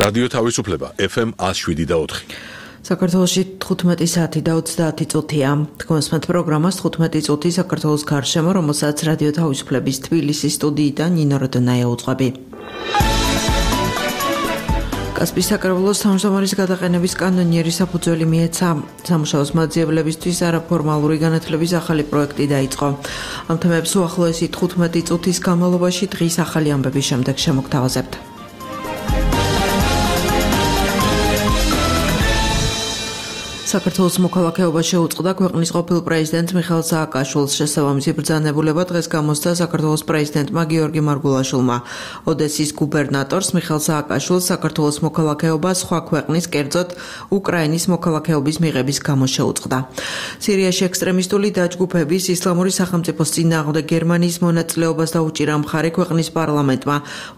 რადიო თავისუფლება FM 107.4. საქართველოში 15 საათი და 30 წუთია. თქვენსმეთ პროგრამას 15 წუთი საქართველოს გარშემო, რომელსაც რადიო თავისუფლების თბილისის სტუდიიდან ნინო როდონაია უძღვები. კასპიის საკრებულოს თავმჯდომარის გადაყენების კანონიერი საფუძველი მიეცა. სამუშაოს მაძიებლებისთვის არაფორმალური განათლების ახალი პროექტი დაიწყო. ამ თემებს უახლოესი 15 წუთის განმავლობაში დღის ახალი ამბების შემდეგ შემოგთავაზებთ. საქართველოს მოქალაქეობა შეუწყდა ქვეყნის ყოფილ პრეზიდენტ მიხეილ სააკაშვილს. შესაბამისი ბრძანებულება დღეს გამოსცა საქართველოს პრეზიდენტმა გიორგი მარგულაშვილმა. ოდესის გუბერნატორს მიხეილ სააკაშვილს საქართველოს მოქალაქეობა სხვა ქვეყნის, კერძოდ უკრაინის მოქალაქეობის მიღების გამო შეუწყდა. სირიაში ექსტრემისტული დაჯგუფების ისლამური სახელმწიფოს წინააღმდეგ გერმანიის მონაწილეობას დაუჭირა მხარი ქვეყნის პარლამენტმა.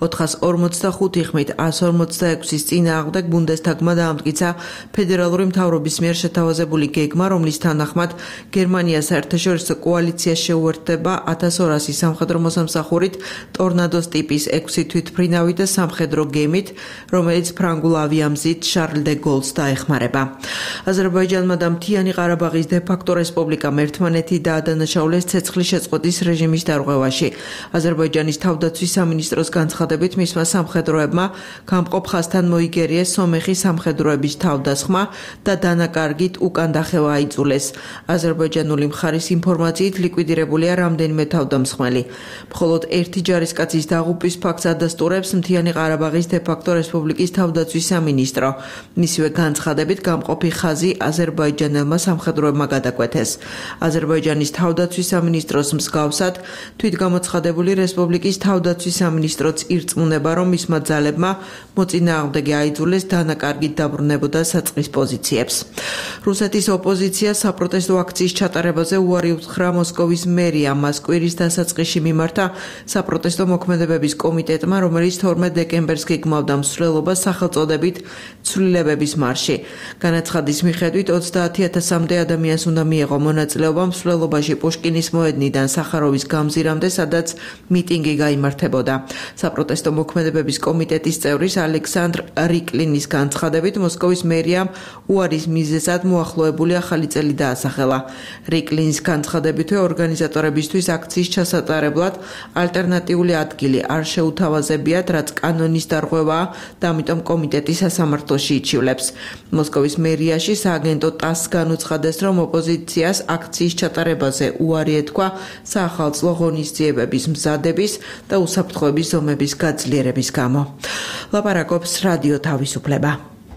445 ხმით 146-ის წინააღმდეგ ბუნდესტაგმა დაამტკიცა ფედერალური მთავრობის მიერ შეთავაზებული გეგმა, რომლის თანახმად გერმანია საერთაშორისო კოალიციას შეუერთდება 1200 სამხედრო მოსამსახურით, ტორნადოს ტიპის 6 თვითმფრინავი და სამხედრო გემით, რომელიც ფრანგულ ავიამზით შარლ დე გოლს დაეხმარება. აზერბაიჯანმა და მთიანი ყარაბაღის დე-ფაქტო რესპუბლიკამ ერთმანეთი დაადანაშაულეს ცეცხლის შეწყვეტის რეჟიმის დარღვევაში. აზერბაიჯანის თავდაცვის სამინისტროს განცხადებით მისმა სამხედროებმა გამყოფ ხაზთან მოიგერიეს სომეხის სამხედროების თავდასხმა და დანაკარგით უკან დახევა აიძულეს. აზერბაიჯანული მხარის ინფორმაციით ლიკვიდირებულია რამდენიმე თავდამსხმელი. მხოლოდ ერთი ჯარისკაცის დაღუპვის ფაქტს ადასტურებს მთიანი ყარაბაღის დე-ფაქტო რესპუბლიკის თავდაცვის სამინისტრო. მისივე განცხადებით გამყოფი ხაზი აზერბაიჯანელმა სამხედროებმა გადაკვეთეს. აზერბაიჯანის თავდაცვის სამინისტროს მსგავსად თვითგამოცხადებული რესპუბლიკის თავდაცვის სამინისტროც ირწმუნება, რომ მისმა ძალებმა მოწინააღმდეგე აიძულეს დანაკარგით დაბრუნებოდა საწყის პოზიციებს. რუსეთის ოპოზიცია საპროტესტო აქციის ჩატარებაზე უარი უთხრა მოსკოვის მერიამ. მას კვირის დასაწყისში მიმართა საპროტესტო მოქმედებების კომიტეტმა, რომელიც 12 დეკემბერს გეგმავდა მსვლელობას სახელწოდებით ცვლილებების მარში. განაცხადის მიხედვით 30,000-მდე ადამიანს უნდა მიეღო მონაწილეობა მსვლელობაში პუშკინის მოედნიდან სახაროვის გამზირამდე, სადაც მიტინგი გაიმართებოდა. საპროტესტო მოქმედებების კომიტეტის წევრის ალექსანდრ რიკლინის განცხადებით მოსკოვის მერიამ უარის მიზეზად მოახლოებული ახალი წელი დაასახელა. რიკლინს განცხადებითვე ორგანიზატორებისთვის აქციის ჩასატარებლად ალტერნატიული ადგილი არ შეუთავაზებიათ, რაც კანონის დარღვევაა და ამიტომ კომიტეტი სასამართლოში იჩივლებს. მოსკოვის მერიაში სააგენტო ტასს განუცხადეს, რომ ოპოზიციას აქციის ჩატარებაზე უარი ეთქვა საახალწლო ღონისძიებების მზადების და უსაფრთხოების ზომების გაძლიერების გამო. ლაპარაკობს რადიო თავისუფლება.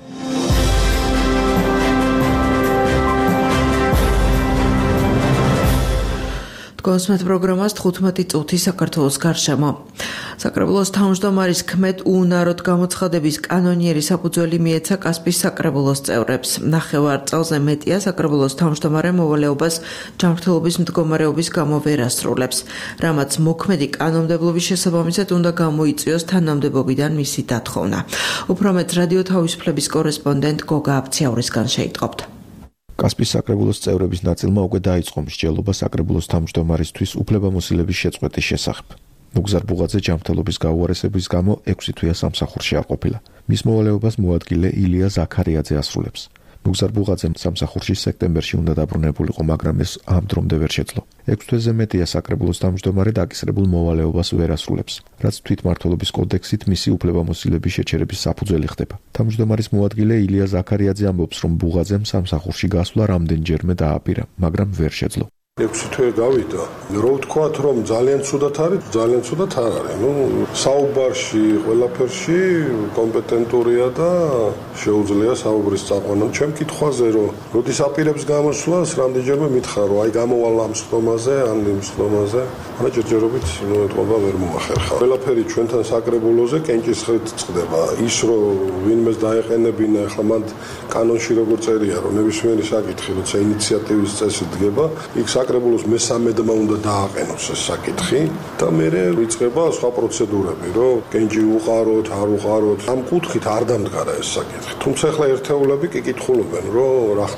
კონსმეთ პროგრამას 15 წუთი საქართველოს გარშემო. საკრებულოს თავმჯდომარის ქმედ უუნაროდ გამოცხადების კანონიერი საფუძველი მიეცა კასპიის საკრებულოს წევრებს. ნახევარ წელზე მეტია საკრებულოს თავმჯდომარე მოვალეობას ჯანმრთელობის მდგომარეობის გამო ვერ ასრულებს, რამაც მოქმედი კანონმდებლობის შესაბამისად უნდა გამოიწვიოს თანამდებობიდან მისი დათხოვნა. უფრო მეტ რადიო თავისუფლების კორესპონდენტ გოგა აბციაურისგან შეიტყობთ. კასპიის საკრებულოს წევრების ნაწილმა უკვე დაიწყო მსჯელობა საკრებულოს თავმჯდომარისთვის უფლებამოსილების შეწყვეტის შესახებ. ნუგზარ ბუღაძე ჯანმრთელობის გაუარესების გამო 6 თვეა სამსახურში არ ყოფილა. მის მოვალეობას მოადგილე ილია ზაქარიაძე ასრულებს. ნუგზარ ბუღაძემ სამსახურში სექტემბერში უნდა დაბრუნებულიყო, მაგრამ ეს ამ დრომდე ვერ შეძლო. 6 თვეზე მეტია საკრებულოს თავმჯდომარე დაკისრებულ მოვალეობას ვერ ასრულებს, რაც თვითმმართველობის კოდექსით მისი უფლებამოსილების შეჩერების საფუძველი ხდება. თავმჯდომარის მოადგილე ილია ზაქარიაძე ამბობს, რომ ბუღაძემ სამსახურში გასვლა რამდენჯერმე დააპირა, მაგრამ ვერ შეძლო. 6 თვე გავიდა. რო ვთქვათ, რომ ძალიან ცუდად არის, ძალიან ცუდად არ არის. საუბარში, ყველაფერში კომპეტენტურია და შეუძლია საუბრის წაყვანა. ჩემ კითხვაზე, რომ როდის აპირებს გამოსვლას, რამდენჯერმე მითხრა, რომ აი გამოვალ ამ სხდომაზე, ან იმ სხდომაზე, მაგრამ ჯერჯერობით მოეთყობა ვერ მომახერხა. ყველაფერი ჩვენთან საკრებულოზე კენჭისყრით წყდება. ის რომ ვინმეს დაეყენებინა, ახლა მანდ კანონში როგორ წერია, რომ ნებისმიერი საკითხი, როცა ინიციატივის წესი დგება, იქ საკრებულოს მესამედმა უნდა დააყენოს ეს საკითხი და მერე იწყება სხვა პროცედურები, რომ კენჭი უყაროთ, არ უყაროთ. ამ კუთხით არ დამდგარა ეს საკითხი. თუმცა ახლა ერთეულები კი კითხულობენ, რომ რა ხდება.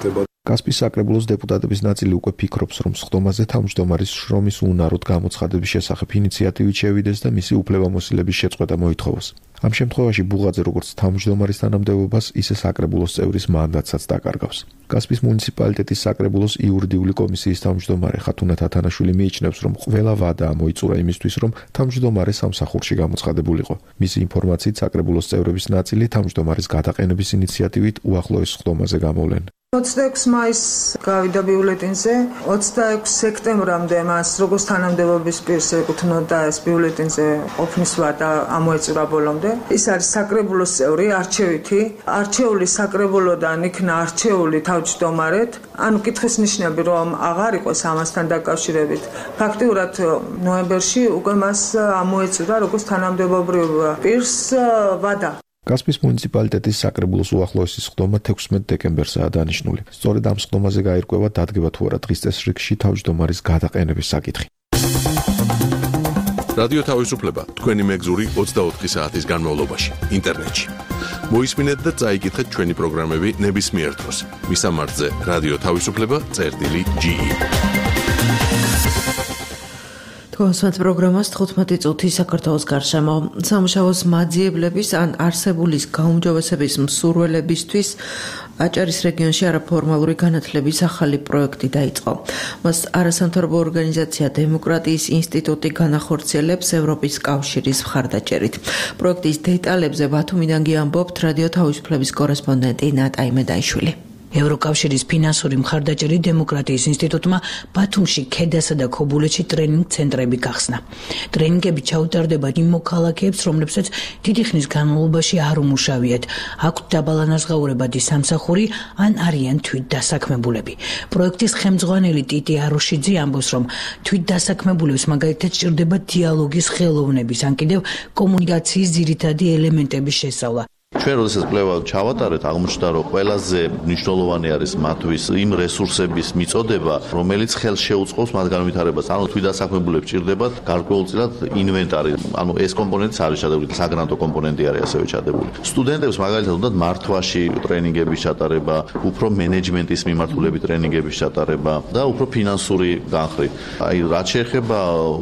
კასპიის საკრებულოს დეპუტატების ნაწილი უკვე ფიქრობს, რომ სხდომაზე თავმჯდომარის შრომის უნაროდ გამოცხადების შესახებ ინიციატივით შევიდეს და მისი უფლებამოსილების შეწყვეტა მოითხოვოს. ამ შემთხვევაში ბუღაძე როგორც თავმჯდომარის თანამდებობას, ისე საკრებულოს წევრის მანდატსაც დაკარგავს. კასპიის მუნიციპალიტეტის საკრებულოს იურიდიული კომისიის თავმჯდომარე ხათუნა თათანაშვილი მიიჩნევს, რომ ყველა ვადა მოიწურა იმისთვის, რომ თავმჯდომარე სამსახურში გამოცხადებულიყო. მისი ინფორმაციით, საკრებულოს წევრების ნაწილი თავმჯდომარის გადაყენების ინიციატივით უახლოეს სხდომაზე გამოვლენ. 26 მაისს გავიდა ბიულეტინზე, 26 სექტემბრამდე მას როგორც თანამდებობის პირს ეკუთვნოდა ეს ბიულეტინზე ყოფნის ვადა ამოეწურა ბოლომდე. ის არის საკრებულოს წევრი, არჩევითი, არჩეული საკრებულოდან იქნა არჩეული თავმჯდომარედ. ანუ კითხვის ნიშნები რომ აღარ იყოს ამასთან დაკავშირებით. ფაქტიურად ნოემბერში უკვე მას ამოეწურა როგორც თანამდებობრივ პირს ვადა. კასპიის მუნიციპალიტეტის საკრებულოს უახლოესი სხდომა 16 დეკემბერსაა დანიშნული. სწორედ ამ სხდომაზე გაირკვევა დადგება თუ არა დღის წესრიგში თავმჯდომარის გადაყენების საკითხი. რადიო თავისუფლება თქვენი მეგზური 24 საათის განმავლობაში ინტერნეტში. მოისმინეთ და წაიკითხეთ ჩვენი პროგრამები ნებისმიერ დროს. მისამართზე რადიო თავისუფლება.ge კონსვენთ პროგრამას 15 წუთი საქართველოს გარშემო. სამუშაოს მაძიებლების ან არსებულის გაუმჯობესების მსურველებისთვის აჭარის რეგიონში არაფორმალური განათლების ახალი პროექტი დაიწყო. მას არასამთავრობო ორგანიზაცია დემოკრატიის ინსტიტუტი განახორციელებს ევროპის კავშირის მხარდაჭერით. პროექტის დეტალებზე ბათუმიდან გიამბობთ რადიო თავისუფლების კორესპონდენტი ნატა იმედაიშვილი. ევროკავშირის ფინანსური მხარდაჭერით დემოკრატიის ინსტიტუტმა ბათუმში, ქედასა და ქობულეთში ტრენინგ ცენტრები გახსნა. ტრენინგები ჩაუტარდება იმ მოქალაქეებს, რომლებსაც დიდი ხნის განმავლობაში არ უმუშავიათ, აქვთ დაბალანაზღაურებადი სამსახური ან არიან თვითდასაქმებულები. პროექტის ხელმძღვანელი ტიტი აროშიძე ამბობს, რომ თვითდასაქმებულებს მაგალითად სჭირდება დიალოგის ხელოვნების ან კიდევ კომუნიკაციის ძირითადი ელემენტების შესწავლა. ჩვენ როდესაც კვლევა ჩავატარეთ, აღმოჩნდა, რომ ყველაზე მნიშვნელოვანი არის მათთვის იმ რესურსების მიწოდება, რომელიც ხელს შეუწყობს მათ განვითარებას. ანუ თვითდასაქმებულებს სჭირდებათ გარკვეულწილად ინვენტარი. ანუ ეს კომპონენტიც არის ჩადებული, საგრანტო კომპონენტი არის ასევე ჩადებული. სტუდენტებს მაგალითად უნდათ მართვაში ტრენინგების ჩატარება, უფრო მენეჯმენტის მიმართულებით ტრენინგების ჩატარება და უფრო ფინანსური განხრით. აი, რაც შეეხება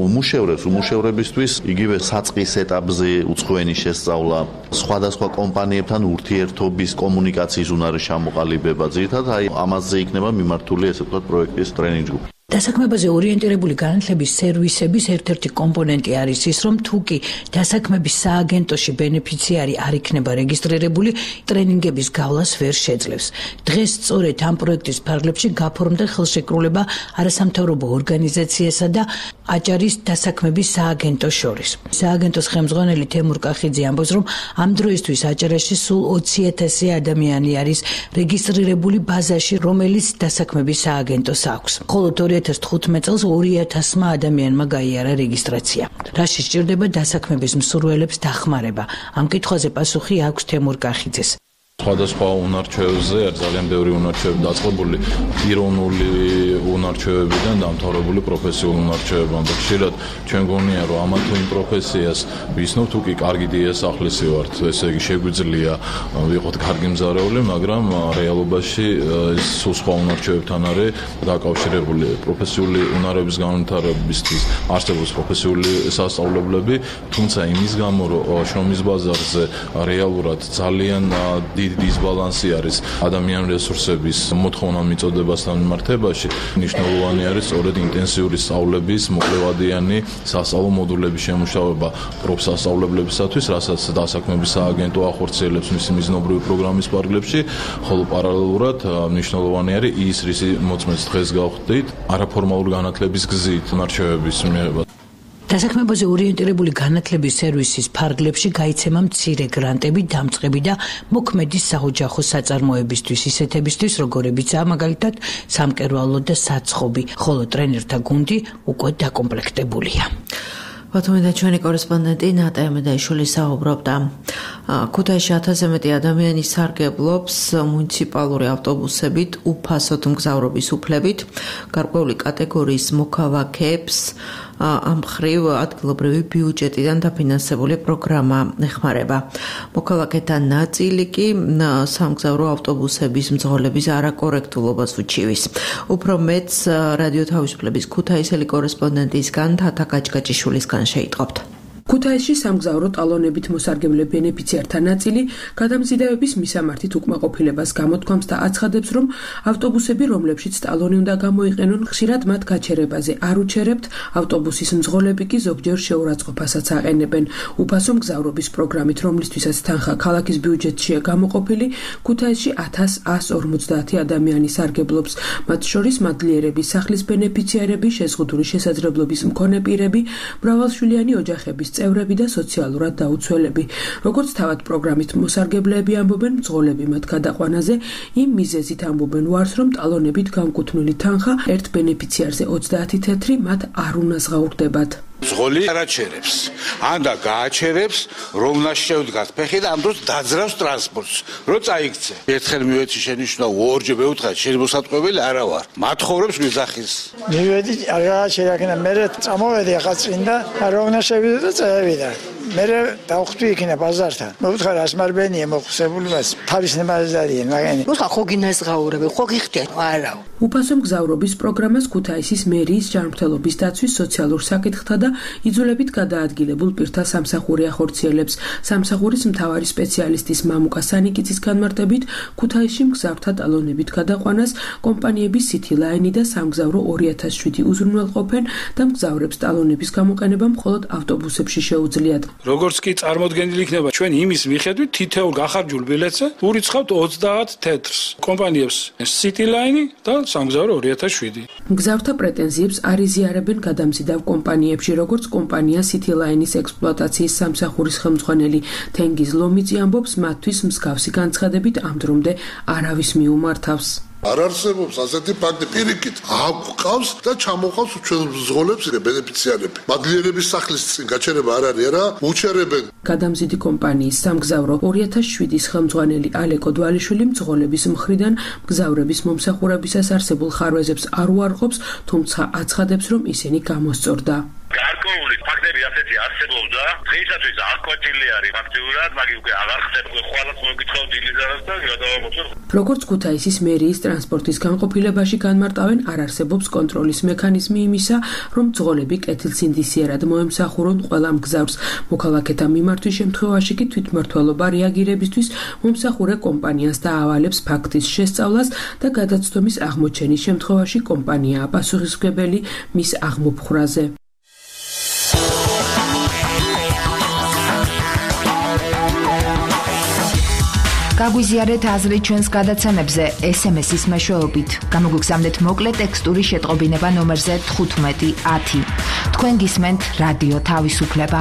უმუშევრებისთვის, იგივე საწყის ეტაპზე უცხოენის შესწავლა, სხვადასხვა კომპანიებთან ურთიერთობის კომუნიკაციის უნარის ჩამოყალიბება, ძირითადად აი ამაზე იქნება მიმართული ესე ვთქვათ პროექტის ტრენინგ ჯგუფი. დასაქმებაზე ორიენტირებული განათლების სერვისების ერთ-ერთი კომპონენტი არის ის, რომ თუ კი დასაქმების სააგენტოში ბენეფიციარი არ იქნება რეგისტრირებული, ტრენინგების გავლას ვერ შეძლებს. დღეს სწორედ ამ პროექტის ფარგლებში გაფორმდა ხელშეკრულება არასამთავრობო ორგანიზაციასა და აჭარის დასაქმების სააგენტოს შორის. სააგენტოს ხელმძღვანელი თემურ კახიძე ამბობს, რომ ამ დროისთვის აჭარაში სულ 20,000 ადამიანი არის რეგისტრირებული ბაზაში, რომელიც დასაქმების სააგენტოს აქვს. ხოლო 2015 წელს 2,000 ადამიანმა გაიარა რეგისტრაცია. რაში სჭირდება დასაქმების მსურველებს დახმარება? ამ კითხვაზე პასუხი აქვს თემურ კახიძეს. სხვადასხვა უნარჩვევებზე არის ძალიან ბევრი უნარჩვევები დაწყებული პიროვნული უნარჩვევებიდან დამთავრებული პროფესიული უნარჩვევებამდე. ხშირად ჩვენ გონია რომ ამა თუ იმ პროფესიას ვიცნობთ, თუ კი კარგი დიასახლისი ვართ, ესე იგი შეგვიძლია ვიყოთ კარგი მზარეული, მაგრამ რეალობაში ეს სულ სხვა უნარჩვევებთან არის დაკავშირებული. პროფესიული უნარების განვითარებისთვის არსებობს პროფესიული სასწავლებლები, თუმცა იმის გამო რომ შრომის ბაზარზე რეალურად ძალიან დისბალანსი არის ადამიანური რესურსების მოთხოვნა მიწოდებასთან მიმართებაში, მნიშვნელოვანი არის სწორედ ინტენსიური სწავლების მოკლევადიანი სასწავლო მოდულების შემუშავება პროფსასწავლებლებისათვის, რასაც დასაქმების სააგენტო ახორციელებს მისი მიზნობრივი პროგრამის პარალელში, ხოლო პარალელურად მნიშვნელოვანი არის ის, რისი მოწმეც დღეს გავხდით, არაფორმალური განათლების გზით უნარჩვევების მიღება. დასაქმებაზე ორიენტირებული განათლების სერვისის ფარგლებში გაიცემა მცირე გრანტები, დამწყები და მოქმედი საოჯახო საწარმოებისთვის, ისეთებისთვის, როგორებიცაა მაგალითად სამკერვალო და საცხობი, ხოლო ტრენერთა გუნდი უკვე დაკომპლექტებულია. ბათუმიდან ჩვენი კორესპონდენტი ნატა იმედაიშვილი საუბრობდა. ქუთაისში 1000-ზე მეტი ადამიანი სარგებლობს მუნიციპალური ავტობუსებით უფასოდ მგზავრობის უფლებით. გარკვეული კატეგორიის მოქალაქეებს ამ ხრივ ადგილობრივი ბიუჯეტიდან დაფინანსებული პროგრამა ეხმარება. მოქალაქეთა ნაწილი კი სამგზავრო ავტობუსების მძღოლების არაკორექტულობას უჩივის. უფრო მეტს რადიო თავისუფლების ქუთაისელი კორესპონდენტისგან თათა გაჭგაჭიშვილისგან შეიტყობთ. ქუთაისში სამგზავრო ტალონებით მოსარგებლე ბენეფიციართა ნაწილი გადამზიდავების მისამართით უკმაყოფილებას გამოთქვამს და აცხადებს, რომ ავტობუსები, რომლებშიც ტალონი უნდა გამოიყენონ, ხშირად მათ გაჩერებაზე არ უჩერებთ, ავტობუსის მძღოლები კი ზოგჯერ შეურაცხყოფასაც აყენებენ. უფასო მგზავრობის პროგრამით, რომლისთვისაც თანხა ქალაქის ბიუჯეტშია გამოყოფილი, ქუთაისში 1150 ადამიანი სარგებლობს. მათ შორის მადლიერების სახლის ბენეფიციარები, შეზღუდული შესაძლებლობის მქონე პირები, მრავალშვილიანი ოჯახების წევრები და სოციალურად დაუცველები. როგორც თავად პროგრამით მოსარგებლეები ამბობენ, მძღოლები მათ გადაყვანაზე იმ მიზეზით ამბობენ ვარს, რომ ტალონებით განკუთვნილი თანხა ერთ ბენეფიციარზე 30 თეთრი მათ არ უნაზღაურდებათ. მძღოლი არაჩერებს. ანდა გააჩერებს, რომ უნდა შევდგას ფეხი და ამ დროს დაძრავს ტრანსპორტს. რო წაიქცე. ერთხელ მივეცი შენიშნავ, ორჯერ მევუთხარ, შემოსატყუებელი არა ვარ. მათხოვრებს გვიზახის. მივედი, აღაჩერაკნა, მე წამოვედი ახლა წინ და რა უნდა შევიდე და წავიდა. მე დავხვდი იქნა ბაზართან. მოვუთხარ ასმარბენია მოხსებული მას. თავის ნებაზარია, მაგენი. უშა ხო გინაზღაურები, ხო გიხდეთ? არა. უფასო მგზავრობის პროგრამას ქუთაისის მერიის ჯანმრთელობის დაცვის სოციალურ საკითხთა და იძულებით გადაადგილებულ პირთა სამსახური ახორციელებს. სამსახურის მთავარი სპეციალისტის მამუკა სანიკიცის განმარტებით, ქუთაისში მგზავრთა ტალონებით გადაყვანას კომპანიების City Line და სამგზავრო 2007 უზრუნველყოფენ და მგზავრებს ტალონების გამოყენება მხოლოდ ავტობუსებში შეუძლიათ. როგორც კი წარმოდგენილი იქნება ჩვენ იმის მიხედვით თითოეულ გახარჯულ ბილეთზე ურიცხავთ 30 თეთრს კომპანიებს City Line და სამგზავრო 2007. მგზავრთა პრეტენზიებს არ იზიარებენ გადამზიდავ კომპანიებში, როგორც კომპანია City Line-ის ექსპლუატაციის სამსახურის ხელმძღვანელი თენგიზ ლომიძე ამბობს, მათთვის მსგავსი განცხადებით ამ დრომდე არავის მიუმართავს. არ არსებობს ასეთი ფაქტი პირიქით აყავს და ჩამოყავს ჩვენ მძღოლებს ბენეფიციარები. მადლიერების სახლის წინ გაჩერება არ არის არა, უჩერებენ. გადამზიდი კომპანიის სამგზავრო 2007-ის ხელმძღვანელი ალეკო დვალიშვილი მძღოლების მხრიდან მგზავრების მომსახურებისას არსებულ ხარვეზებს არ უარყოფს, თუმცა აცხადებს, რომ ისინი გამოსწორდა. გარკვეული ფაქტები ასეთი არსებობდა, დღეისათვის აღკვეთილი არის ფაქტიურად, მაგრამ უკვე აღარ ხდება ყველას მოგითხოვ დილიზარას და გადავამოწერ. როგორც ქუთაისის მერიის ტრანსპორტის განყოფილებაში განმარტავენ, არ არსებობს კონტროლის მექანიზმი იმისა, რომ მძღოლები კეთილსინდისიერად მოემსახურონ ყველა მგზავრს. მოქალაქეთა მიმართვის შემთხვევაში კი თვითმმართველობა რეაგირებისთვის მომსახურე კომპანიას დაავალებს ფაქტის შესწავლას და გადაცდომის აღმოჩენის შემთხვევაში კომპანიაა პასუხისმგებელი მის აღმოფხვრაზე. გაგვიზიარეთ აზრი ჩვენს გადაცემებზე SMS-ის მეშვეობით. გამოგვიგზავნეთ მოკლე ტექსტური შეტყობინება ნომერზე 1510. თქვენ გისმენთ რადიო თავისუფლება.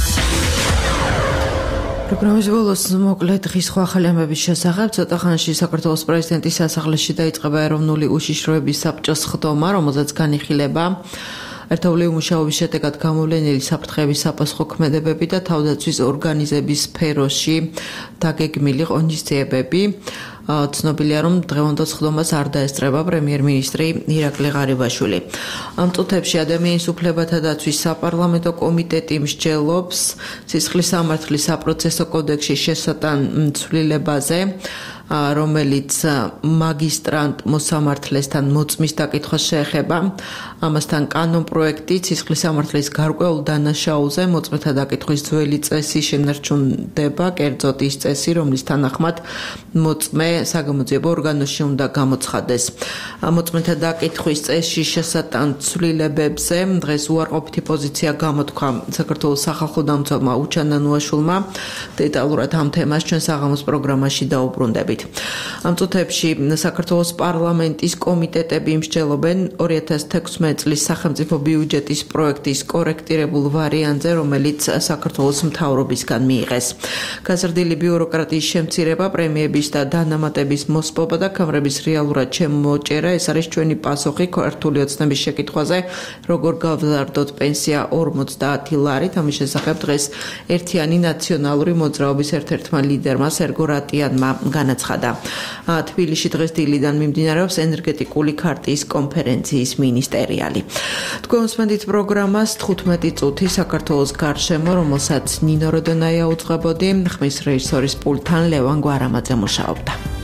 პროგრამის ბოლოს მოკლე დღის სხვა ახალი ამბების შესახებ. ცოტა ხანში საქართველოს პრეზიდენტის სასახლეში დაიწყება ეროვნული უშიშროების საბჭოს ხდომა, რომელზეც განიხილება ერთეული მუშაობის შედეგად გამოვლენილი საფრთხეების საფასხო ქმედებები და თავდაცვის ორგანიზების სფეროში დაგეგმილი ღონისძიებები. ცნობილია, რომ დღევანდელ ხდომას არ დაესწრება პრემიერ-მინისტრი ირაკლი ღარიბაშვილი. ამ წუთებში ადამიანის უფლებათა დაცვის საპარლამენტო კომიტეტი მსჯელობს სისხლის სამართლის საპროცესო კოდექსის შესატან ცვლილებაზე, რომელიც მაგისტრანტ მოსამართლესთან მოწმის დაკითხვას შეეხება. ამასთან კანონპროექტი სისხლის სამართლის გარკვეულ დანაშაულზე მოწმეთა დაკითხვის ძველი წესი შენარჩუნდება, კერძოდ ის წესი, რომლის თანახმად მოწმე საგამოძიებო ორგანოში უნდა გამოცხადდეს. მოწმეთა დაკითხვის წესში შესატან ცვლილებებზე დღეს უარყოფითი პოზიცია გამოთქვა საქართველოს სახალხო დამცველმა უჩან ნანუაშვილმა. დეტალურად ამ თემას ჩვენ საღამოს პროგრამაში დაუბრუნდებით. ამ წუთებში საქართველოს პარლამენტის კომიტეტები მსჯელობენ 2016 წლის სახელმწიფო ბიუჯეტის პროექტის კორექტირებულ ვარიანტზე, რომელიც საქართველოს მთავრობისგან მიიღეს. გაზრდილი ბიუროკრატიის შემცირება, პრემიების და დანამატების მოსპობა და კამრების რეალურად შემოჭერა, ეს არის ჩვენი პასუხი ქართული ოცნების შეკითხვაზე, როგორ გავზარდოთ პენსია 50 ლარით. ამის შესახებ დღეს ერთიანი ნაციონალური მოძრაობის ერთ-ერთმა ლიდერმა სერგო რატიანმა განაცხადა. თბილისში დღეს დილიდან მიმდინარეობს ენერგეტიკული ქარტიის კონფერენციის მინისტერიალი. თქვენ უსმენთ პროგრამას 15 წუთი საქართველოს გარშემო, რომელსაც ნინო როდონაია უძღვებოდი, ხმის რეჟისორის პულტთან ლევან გვარამაძე მუშაობდა.